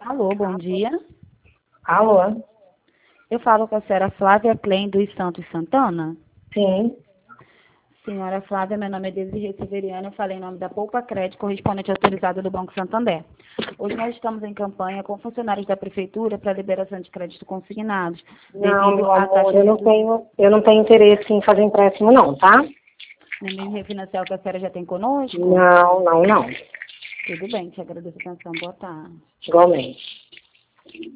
Alô, bom dia. Alô? Eu falo com a senhora Flávia Klein dos Santos Santana. Sim. Senhora Flávia, meu nome é Desirê Severiano, eu falei em nome da Poupa Crédito, correspondente autorizada do Banco Santander. Hoje nós estamos em campanha com funcionários da Prefeitura para liberação de crédito consignados. Não, meu à amor, taxa eu não tenho interesse em fazer empréstimo não, tá? no mesmo refinancial que a senhora já tem conosco? Não. Tudo bem, te agradeço a atenção. Boa tarde. Igualmente.